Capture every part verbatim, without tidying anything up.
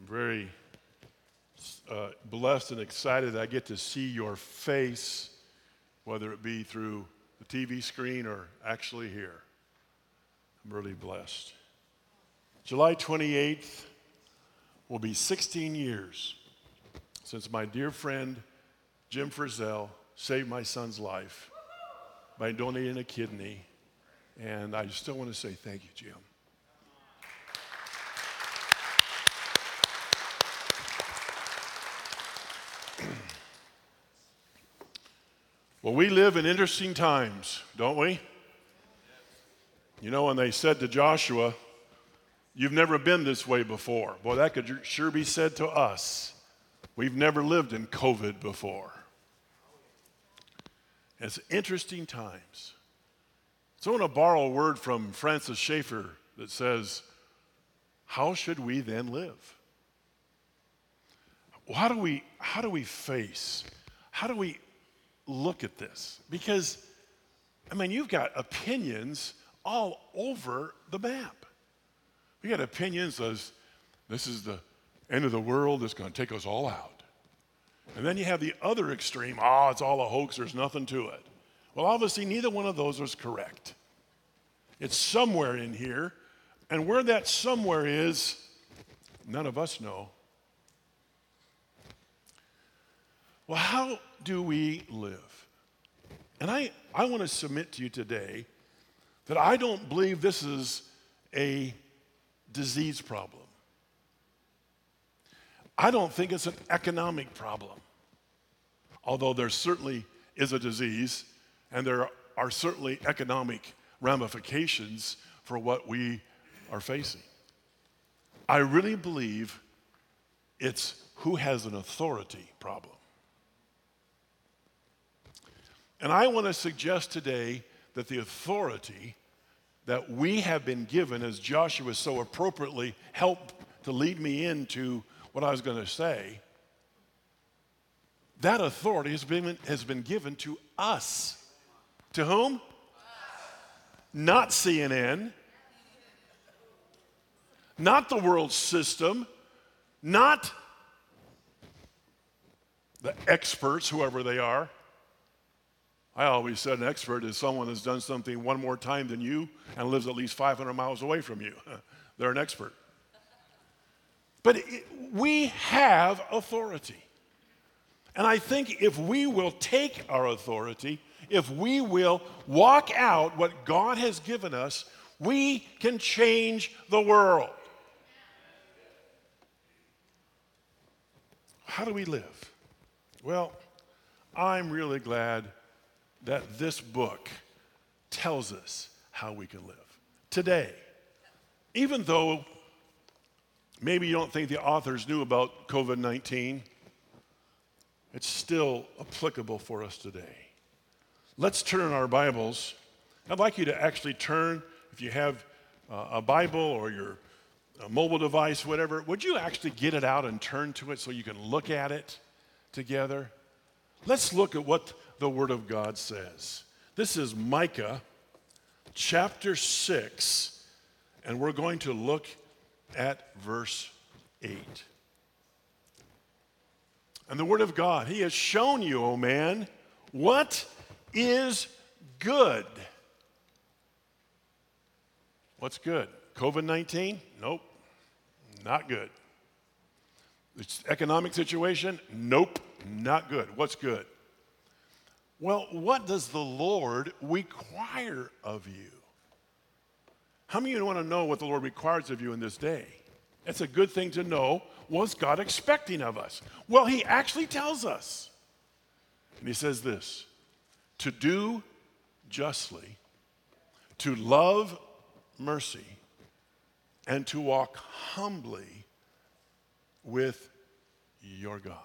very uh, blessed and excited that I get to see your face, whether it be through the T V screen or actually here. I'm really blessed. July twenty-eighth will be sixteen years since my dear friend Jim Frizzell saved my son's life by donating a kidney, and I still want to say thank you, Jim. Well, we live in interesting times, don't we? You know, when they said to Joshua, "You've never been this way before." Boy, that could sure be said to us. We've never lived in COVID before. It's interesting times. So I want to borrow a word from Francis Schaeffer that says, how should we then live? How do we, how do we face, how do we look at this? Because, I mean, you've got opinions all over the map. We got opinions as this is the end of the world, it's going to take us all out. And then you have the other extreme, oh, it's all a hoax, there's nothing to it. Well, obviously, neither one of those is correct. It's somewhere in here, and where that somewhere is, none of us know. Well, how do we live? And I, I want to submit to you today that I don't believe this is a disease problem. I don't think it's an economic problem, although there certainly is a disease and there are certainly economic ramifications for what we are facing. I really believe it's who has an authority problem. And I want to suggest today that the authority that we have been given, as Joshua so appropriately helped to lead me into what I was going to say, that authority has been, has been given to us. To whom? Us. Not C N N, not the world system, not the experts, whoever they are. I always said an expert is someone that's done something one more time than you and lives at least five hundred miles away from you. They're an expert. But it, we have authority. And I think if we will take our authority, if we will walk out what God has given us, we can change the world. How do we live? Well, I'm really glad that this book tells us how we can live today. Even though maybe you don't think the authors knew about COVID nineteen, it's still applicable for us today. Let's turn in our Bibles. I'd like you to actually turn, if you have uh, a Bible or your a mobile device, whatever, would you actually get it out and turn to it so you can look at it together? Let's look at what the Word of God says. This is Micah chapter six, and we're going to look at verse eight. And the Word of God, He has shown you, O man, what is good. What's good? COVID nineteen? Nope, not good. The economic situation? Nope, not good. What's good? Well, what does the Lord require of you? How many of you want to know what the Lord requires of you in this day? It's a good thing to know. What's God expecting of us? Well, He actually tells us. And He says this, to do justly, to love mercy, and to walk humbly with your God.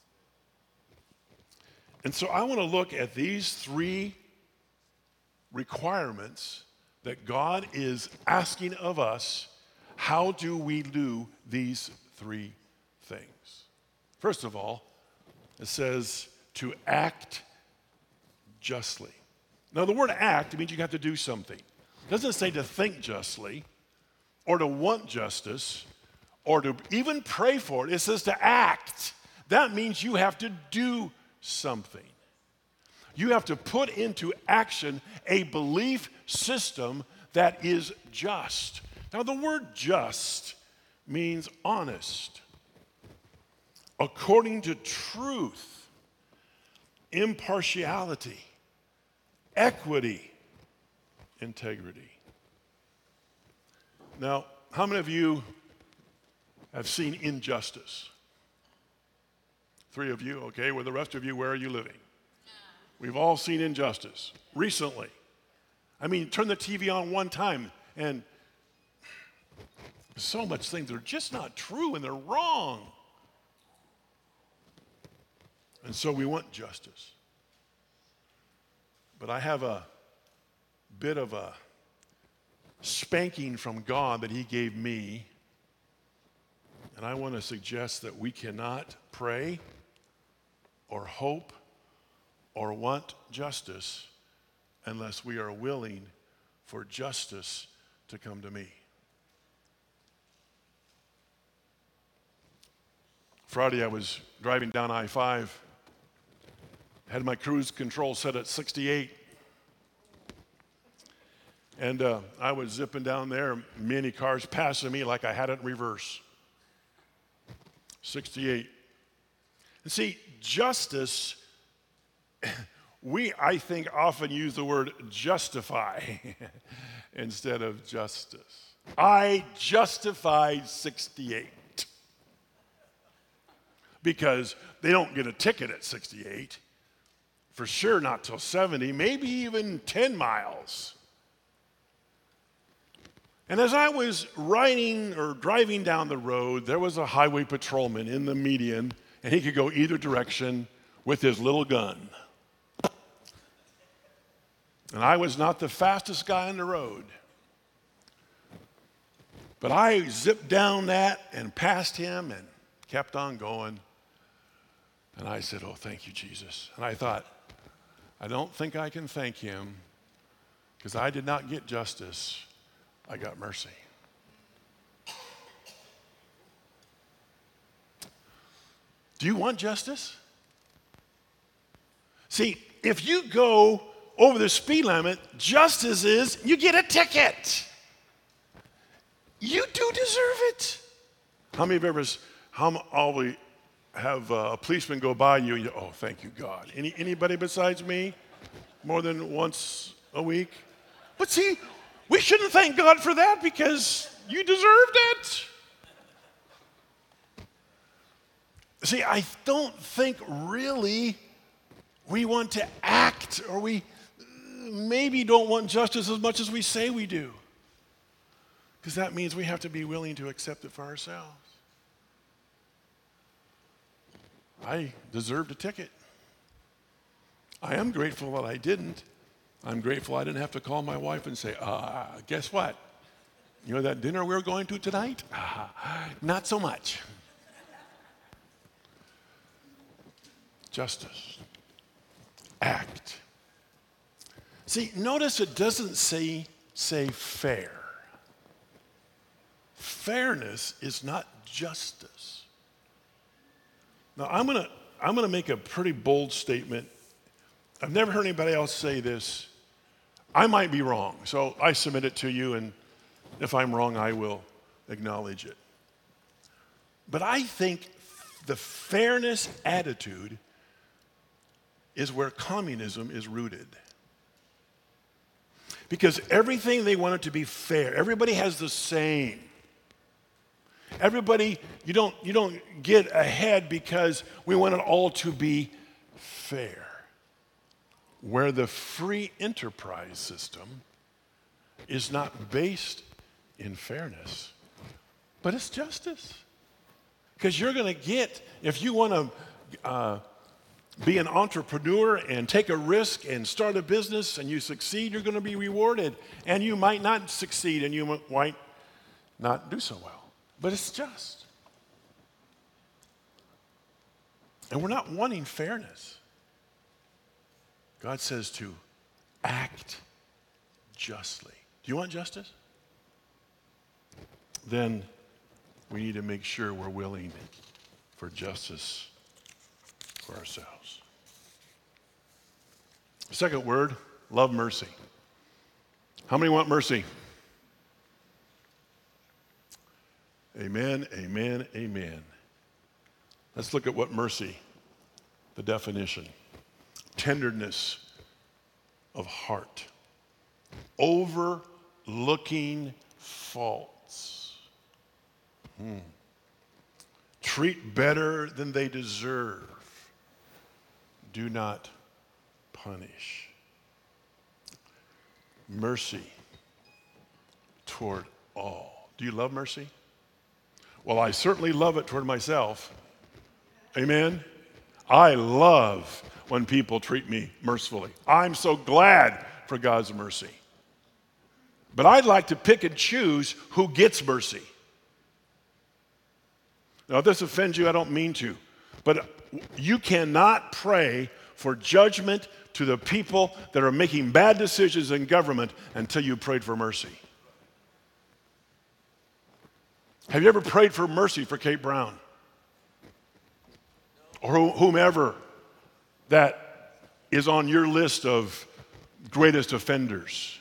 And so I want to look at these three requirements that God is asking of us. How do we do these three things? First of all, it says to act justly. Now, the word act means you have to do something. It doesn't say to think justly or to want justice or to even pray for it. It says to act. That means you have to do something. You have to put into action a belief system that is just. Now, the word just means honest, according to truth, impartiality, equity, integrity. Now, how many of you have seen injustice? Three of you, okay. Well, the rest of you, where are you living? We've all seen injustice recently. I mean, turn the T V on one time and so much things that are just not true and they're wrong. And so we want justice. But I have a bit of a spanking from God that he gave me. And I want to suggest that we cannot pray or hope or want justice unless we are willing for justice to come to me. Friday, I was driving down I five, had my cruise control set at sixty-eight, and uh, I was zipping down there, many cars passing me like I had it in reverse. sixty-eight. And see, justice, we, I think, often use the word justify instead of justice. I justified sixty-eight. Because they don't get a ticket at sixty-eight. For sure not till seventy, maybe even ten miles. And as I was riding or driving down the road, there was a highway patrolman in the median, and he could go either direction with his little gun. And I was not the fastest guy on the road. But I zipped down that and passed him and kept on going. And I said, oh, thank you, Jesus. And I thought, I don't think I can thank him because I did not get justice. I got mercy. Do you want justice? See, if you go over the speed limit, justice is you get a ticket. You do deserve it. How many of you ever, how always have uh, a policeman go by you and you, oh, thank you, God. Any, anybody besides me? More than once a week? But see, we shouldn't thank God for that because you deserved it. See, I don't think really we want to act, or we maybe don't want justice as much as we say we do. Because that means we have to be willing to accept it for ourselves. I deserved a ticket. I am grateful that I didn't. I'm grateful I didn't have to call my wife and say, uh, guess what? You know that dinner we're going to tonight? Uh, not so much. Justice. Act. See, notice it doesn't say, say fair. Fairness is not justice. Now, I'm going to I'm going to make a pretty bold statement. I've never heard anybody else say this. I might be wrong, so I submit it to you, and if I'm wrong, I will acknowledge it. But I think the fairness attitude is where communism is rooted. Because everything they want it to be fair. Everybody has the same. Everybody, you don't, you don't get ahead because we want it all to be fair. Where the free enterprise system is not based in fairness, but it's justice. Because you're going to get, if you want to uh, be an entrepreneur and take a risk and start a business and you succeed, you're going to be rewarded. And you might not succeed and you might not do so well. But it's just. And we're not wanting fairness. God says to act justly. Do you want justice? Then we need to make sure we're willing for justice for ourselves. Second word, love mercy. How many want mercy? Amen, amen, amen. Let's look at what mercy, the definition. Tenderness of heart. Overlooking faults. Hmm. Treat better than they deserve. Do not punish. Mercy toward all. Do you love mercy? Well, I certainly love it toward myself. Amen? I love when people treat me mercifully. I'm so glad for God's mercy. But I'd like to pick and choose who gets mercy. Now, if this offends you, I don't mean to. But you cannot pray for judgment to the people that are making bad decisions in government until you prayed for mercy. Have you ever prayed for mercy for Kate Brown? Or whomever that is on your list of greatest offenders?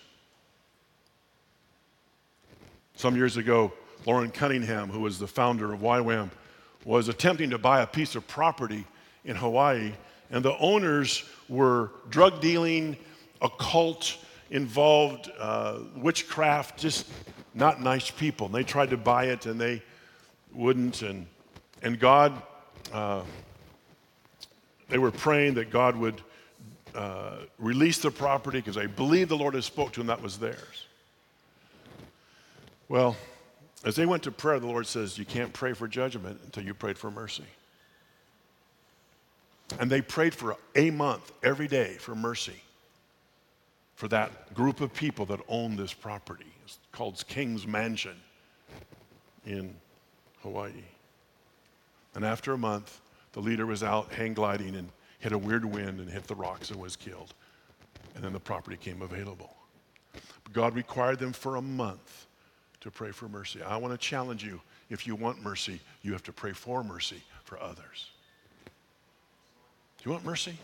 Some years ago, Lauren Cunningham, who was the founder of Y WAM, was attempting to buy a piece of property in Hawaii, and the owners were drug dealing, occult, involved, uh, witchcraft, just not nice people. And they tried to buy it, and they wouldn't. And and God, uh, they were praying that God would uh, release the property because they believed the Lord had spoke to them that was theirs. Well, as they went to prayer, the Lord says, you can't pray for judgment until you prayed for mercy. And they prayed for a month every day for mercy for that group of people that owned this property. It's called King's Mansion in Hawaii. And after a month, the leader was out hang gliding and hit a weird wind and hit the rocks and was killed. And then the property came available. But God required them for a month to pray for mercy. I want to challenge you. If you want mercy, you have to pray for mercy for others. Do you want mercy?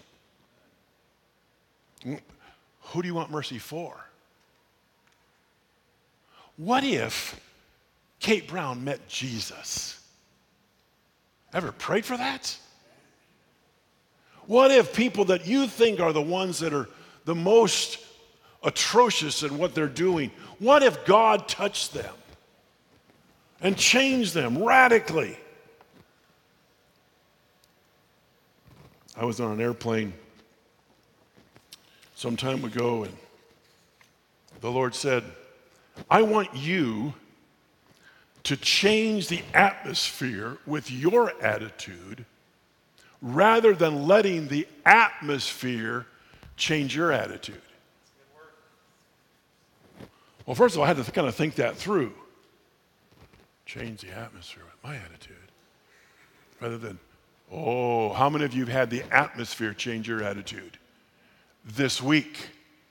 Who do you want mercy for? What if Kate Brown met Jesus? Ever prayed for that? What if people that you think are the ones that are the most atrocious in what they're doing, what if God touched them and changed them radically? I was on an airplane some time ago, and the Lord said, I want you to change the atmosphere with your attitude rather than letting the atmosphere change your attitude. Well, first of all, I had to kind of think that through. Change the atmosphere with my attitude rather than, oh, how many of you have had the atmosphere change your attitude this week?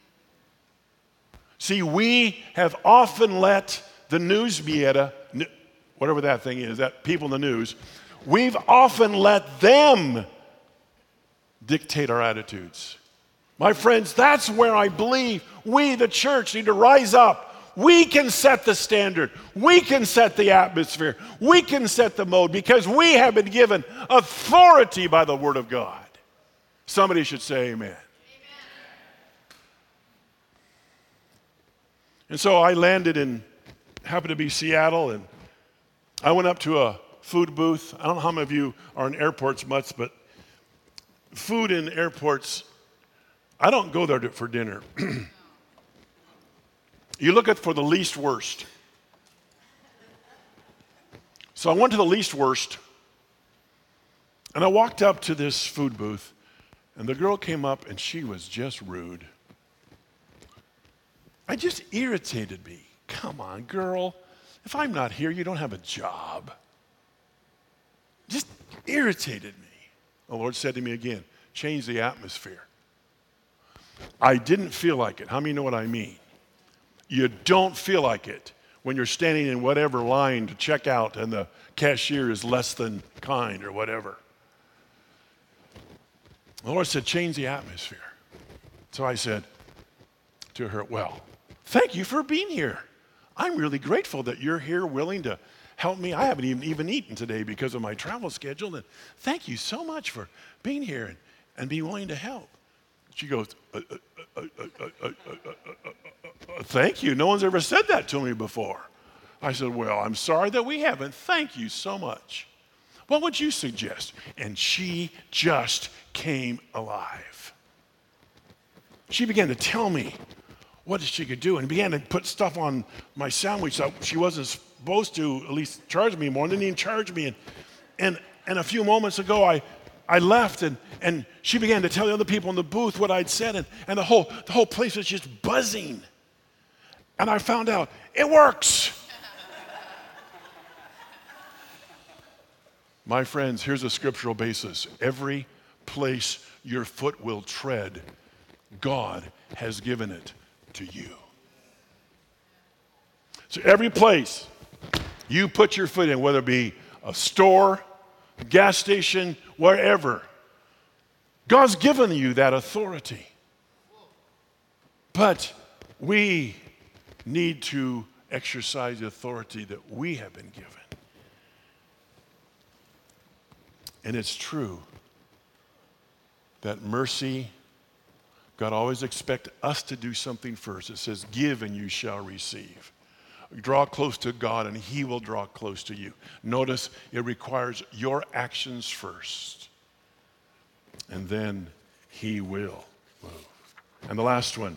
See, we have often let the news media, whatever that thing is, that people in the news, we've often let them dictate our attitudes. My friends, that's where I believe we, the church, need to rise up. We can set the standard. We can set the atmosphere. We can set the mode because we have been given authority by the Word of God. Somebody should say amen. Amen. And so I landed in, happened to be Seattle, and I went up to a food booth. I don't know how many of you are in airports much, but food in airports, I don't go there to, for dinner. You look at for the least worst. So I went to the least worst, and I walked up to this food booth, and the girl came up, and she was just rude. It just irritated me. Come on, girl. If I'm not here, you don't have a job. Just irritated me. The Lord said to me again, change the atmosphere. I didn't feel like it. How many know what I mean? You don't feel like it when when you're standing in whatever line to check out and the cashier is less than kind or whatever. The Lord said, change the atmosphere. So I said to her, well, thank you for being here. I'm really grateful that you're here willing to help me. I haven't even, even eaten today because of my travel schedule. And thank you so much for being here and, and being willing to help. She goes, uh, uh, uh, uh, uh, uh, uh, uh, thank you. No one's ever said that to me before. I said, well, I'm sorry that we haven't. Thank you so much. What would you suggest? And she just came alive. She began to tell me what she could do and began to put stuff on my sandwich that she wasn't supposed to at least charge me more, and didn't even charge me. And, and, and a few moments ago, I, I left, and, and she began to tell the other people in the booth what I'd said, and, and the, whole, the whole place was just buzzing. And I found out, it works. My friends, here's a scriptural basis. Every place your foot will tread, God has given it to you. So every place you put your foot in, whether it be a store, gas station, wherever, God's given you that authority. But we need to exercise the authority that we have been given. And it's true that mercy, God always expects us to do something first. It says, give and you shall receive. Draw close to God and he will draw close to you. Notice it requires your actions first. And then he will move. And the last one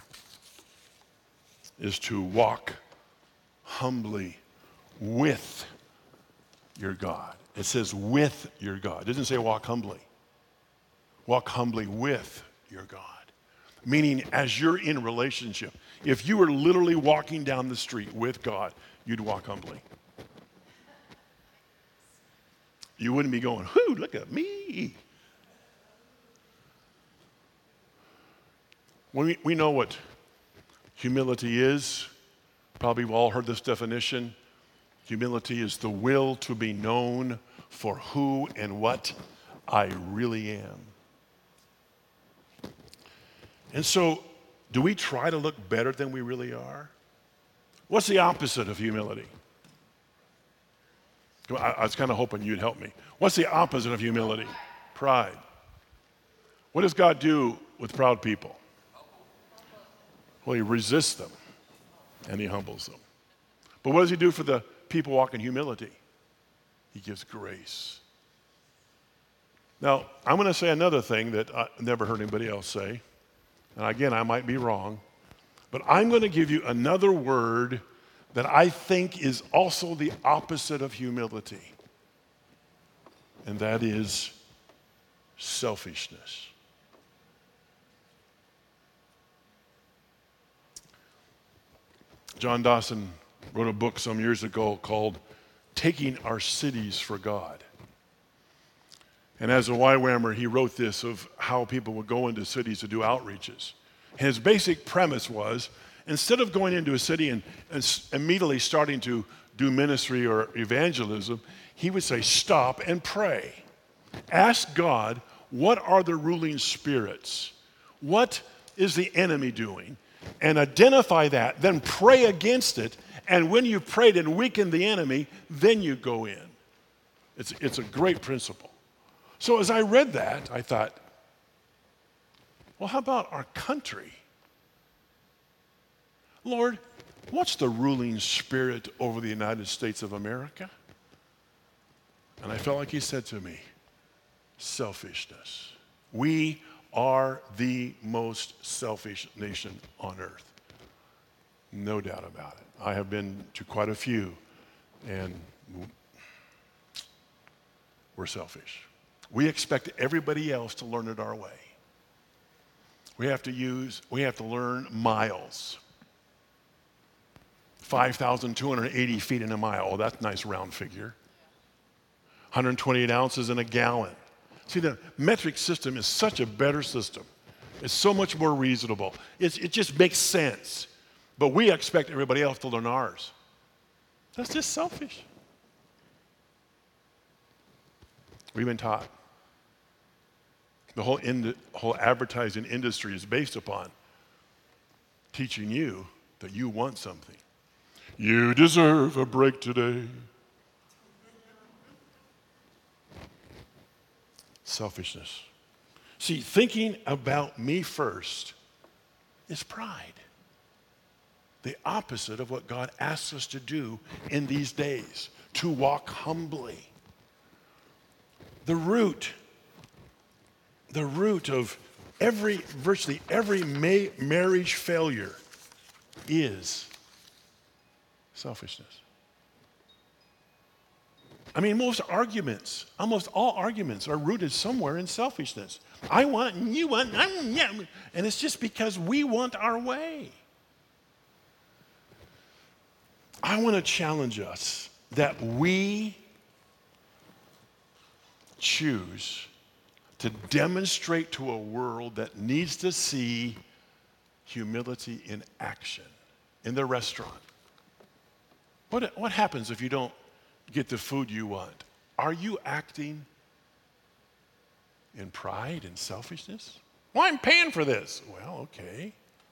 is to walk humbly with your God. It says with your God. It doesn't say walk humbly. Walk humbly with your God. Meaning as you're in relationship. If you were literally walking down the street with God, you'd walk humbly. You wouldn't be going, whoo, look at me. We, we know what humility is. Probably we've all heard this definition. Humility is the will to be known for who and what I really am. And so, do we try to look better than we really are? What's the opposite of humility? I, I was kind of hoping you'd help me. What's the opposite of humility? Pride. What does God do with proud people? Well, he resists them and he humbles them. But what does he do for the people walking in humility? He gives grace. Now, I'm going to say another thing that I never heard anybody else say. And again, I might be wrong. But I'm going to give you another word that I think is also the opposite of humility. And that is selfishness. John Dawson wrote a book some years ago called Taking Our Cities for God. And as a Y WAMer, he wrote this of how people would go into cities to do outreaches. His basic premise was, instead of going into a city and, and immediately starting to do ministry or evangelism, he would say, stop and pray. Ask God, what are the ruling spirits? What is the enemy doing? And identify that, then pray against it. And when you've prayed and weakened the enemy, then you go in. It's, it's a great principle. So as I read that, I thought, well, how about our country? Lord, what's the ruling spirit over the United States of America? And I felt like he said to me, selfishness. We are the most selfish nation on earth. No doubt about it. I have been to quite a few, and we're selfish. We expect everybody else to learn it our way. We have to use, we have to learn miles. five thousand two hundred eighty feet in a mile. Oh, that's a nice round figure. one hundred twenty-eight ounces in a gallon. See, the metric system is such a better system. It's so much more reasonable. It's, it just makes sense. But we expect everybody else to learn ours. That's just selfish. We've been taught. The whole, ind- whole advertising industry is based upon teaching you that you want something. You deserve a break today. Selfishness. See, thinking about me first is pride. The opposite of what God asks us to do in these days, to walk humbly. The root, the root of every, virtually every ma- marriage failure is selfishness. I mean, most arguments, almost all arguments are rooted somewhere in selfishness. I want and you want, I'm, yeah. And it's just because we want our way. I want to challenge us that we choose to demonstrate to a world that needs to see humility in action in the restaurant. What, what happens if you don't get the food you want? Are you acting in pride and selfishness? Well, I'm paying for this. Well, okay.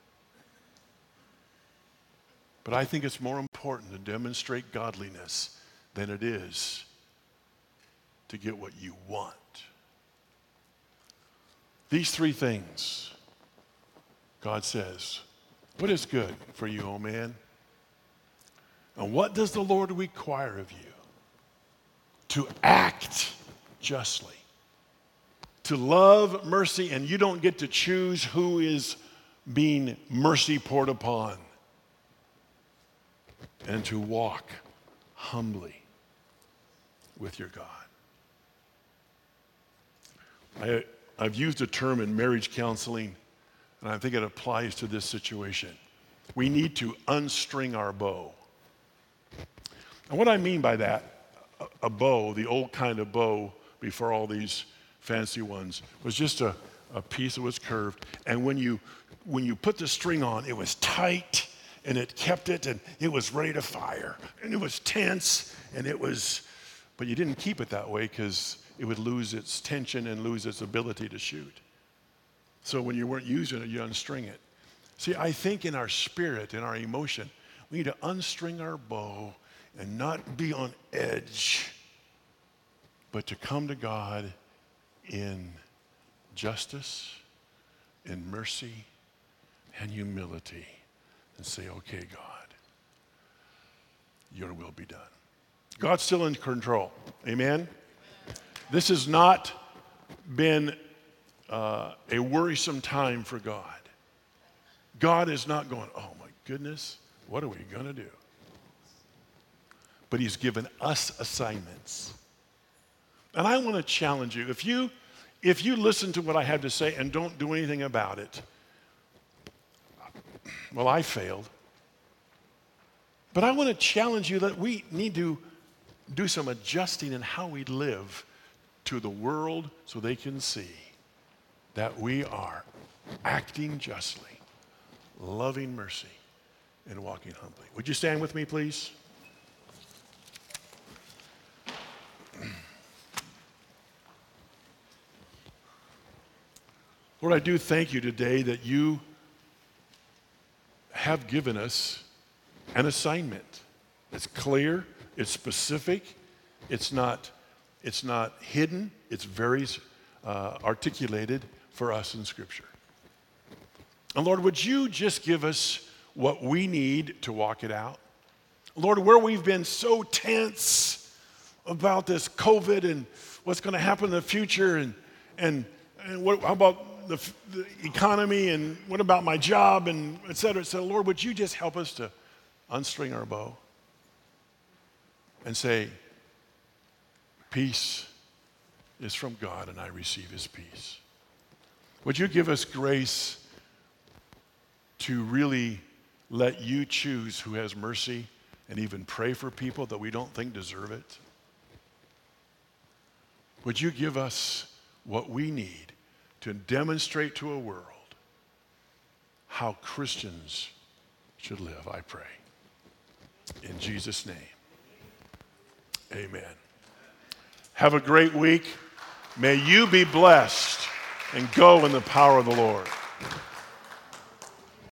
But I think it's more important to demonstrate godliness than it is to get what you want. These three things, God says, what is good for you, O man? And what does the Lord require of you? To act justly, to love mercy, and you don't get to choose who is being mercy poured upon, and to walk humbly with your God. I, I've used a term in marriage counseling, and I think it applies to this situation. We need to unstring our bow. And what I mean by that, a, a bow, the old kind of bow before all these fancy ones, was just a, a piece that was curved. And when you, when you put the string on, it was tight, and it kept it, and it was ready to fire. And it was tense, and it was, but you didn't keep it that way because it would lose its tension and lose its ability to shoot. So when you weren't using it, you unstring it. See, I think in our spirit, in our emotion, we need to unstring our bow and not be on edge, but to come to God in justice, in mercy, and humility, and say, okay, God, your will be done. God's still in control. Amen? This has not been uh, a worrisome time for God. God is not going, oh my goodness, what are we going to do? But he's given us assignments. And I want to challenge you. If you, if you listen to what I have to say and don't do anything about it, well, I failed. But I want to challenge you that we need to do some adjusting in how we live to the world so they can see that we are acting justly, loving mercy, and walking humbly. Would you stand with me, please? Lord, I do thank you today that you have given us an assignment. It's clear, it's specific, it's not, it's not hidden, it's very uh, articulated for us in Scripture. And Lord, would you just give us what we need to walk it out? Lord, where we've been so tense about this COVID and what's going to happen in the future, and and and what how about the, the economy, and what about my job, and et cetera, et cetera. Lord, would you just help us to unstring our bow and say, peace is from God, and I receive his peace. Would you give us grace to really let you choose who has mercy, and even pray for people that we don't think deserve it? Would you give us what we need to demonstrate to a world how Christians should live, I pray. In Jesus' name. Amen. Have a great week. May you be blessed and go in the power of the Lord.